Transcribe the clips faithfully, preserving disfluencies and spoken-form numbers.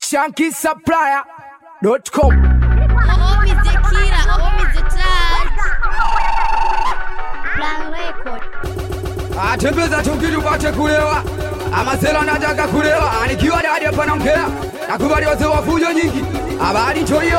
Shanky Supplier dot com. Oh, Mister Kira, oh, Mister Touch. Plan record. Atembeza tukitu pate kulewa. Amasela nataka kulewa. Anikiwa dadi hapa naongea. Nakubali wazee wa fujo nyingi. Habari choyo.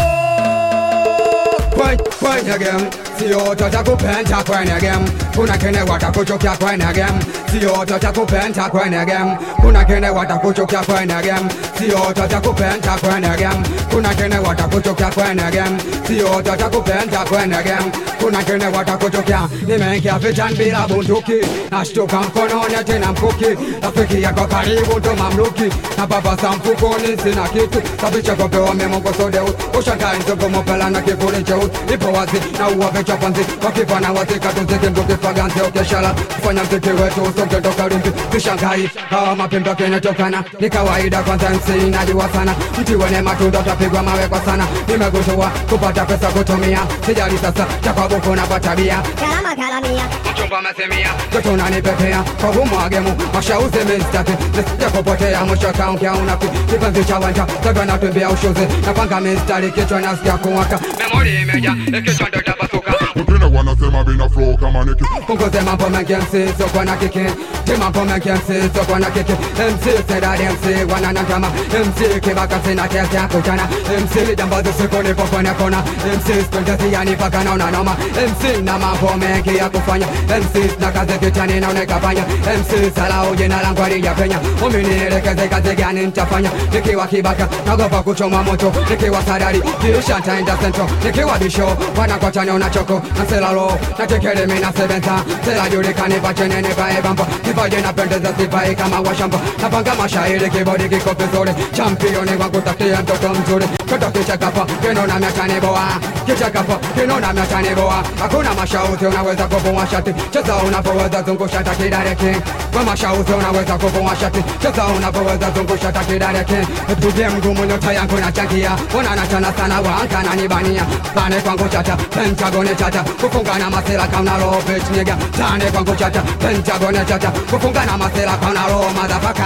Kwen, kwenye game. Sio tota kupenta kwenye game. Kuna kene watakuchokia kwenye game. Sio tota kupenta kwenye game. Kuna kene watakuchokia kwenye game. Sio tota kupenta kwenye game. Kuna kene watakuchokia kwenye game. Sio tota kupenta kwenye game. Kuna kene watakuchokia. Nimeingia vitani bila bunduki. Nashtuka mkononi tena mkuki. Rafiki yako karibu ndo mamluki. Na baba sa mfukoni sina kitu. Sabicha kopewa memongo sodeu. Ushangai nzogo mopela na kifuri cheu. Ipo wazi na uwa vecha panzi. Wakifana wazi katuziki mbuki faganzi ukeshala. Kufanya mtiki wetu usoke toka rimbi. Kishangai hawa mapimba kene tokana. Ni kawaida kwanza msi inajua sana. Mti wene matunda utapigwa mawe kwa sana. Nimegushua kupata pesa kutumia. Sijali sasa chakwa buku na patabia. Kalama kalamia. Mchumba masemia Toto nanipepea kwa humwagemu. Mashauze mistaki nisije kupotea. Mwisho kaungia unafi kipenzi cha wanja. Tega na tumbia ushuzi. Napanga mistari kichwa nasikia kuwaka. Memori imeja ikichwa ndo tapasuka. Wengine wanasema vina flow kama niki. Punguze mambo mengi M C sokwa na kiki. Ti mambo mengi M C sokwa na kiki. M C sedari M C wananandama. M C kibaka sina kesi ya kutana. M C jambazi siku nipo kwenye kona. M C spendezi yani paka na unanoma. M C na mambo mengi ya kufanya. M C na kazi kichani na unekafanya. M C salau jina langu alijapenya. Uminielekeze kazi gani nitafanya. Nikiwa kibaka nagopa kuchoma moto. Nikiwa sadari kisha ntaenda central. Nikiwa bisho wanakwachane unachoko. Naselalo natekele mina sebenza. Sela julikani pachene nipae bamba. Kipaje napendeza sipai kama washamba. Napanga mashairi kibodi kiko vizuri. Championi wangu takia mtoto mzuri. Toto kichakapa kino na miatani boa. Kichakapa kino na miatani boa. Hakuna mashauzi unaweza kufuwa shati. Cheza unapoweza zungusha takidareki. Kwa mashauzi unaweza kufuwa shati. Cheza unapoweza zungusha takidareki. Tupie mgumu nyota yangu na changia. Unanachana sana wanka na nibania. Tane kwangu chata, pentagone chata. Kufunga na masela kauna roho bitch nigga. Tane kwangu chata, pentagone chata. Kufunga na masela kauna roho motherfucker.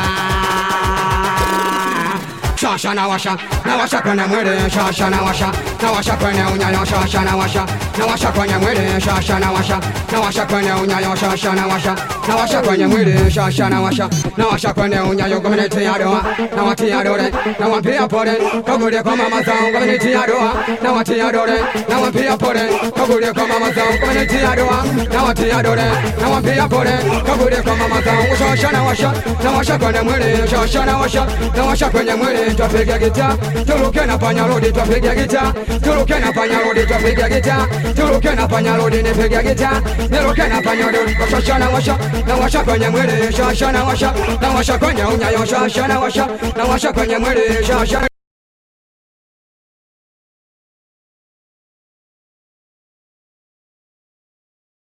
Shasha na washa, na washa kwenye mwili. Shasha na washa, na washa kwenye unyayo. Shasha na washa, na washa kwenye mwili. Shasha na washa, na washa kwenye unyayo. Shasha na washa, na washa kwenye mwili. Shasha na washa, na washa kwenye unyayo. Community ya doa, na wati ya dore, na wampia pole. Kagule kwa mama zao. Community ya doa, na wati ya dore, na wampia pole. Kagule kwa mama zao. Community ya doa, na wati ya dore, na wampia pole. Kagule kwa mama zao. Shasha na washa, na washa kwenye mwili. Shasha na washa, na washa kwenye mwili. Twapiga gita, turuke na panya rodi. Twapiga gita, turuke na panya rodi. Twapiga gita, turuke na panya rodi. Nipiga gita, niruke na panya rodi. Shasha na washa, na washa kwenye mwili. Shasha na washa, na washa kwenye unyayo. Shasha na washa, na washa kwenye mwili. Shasha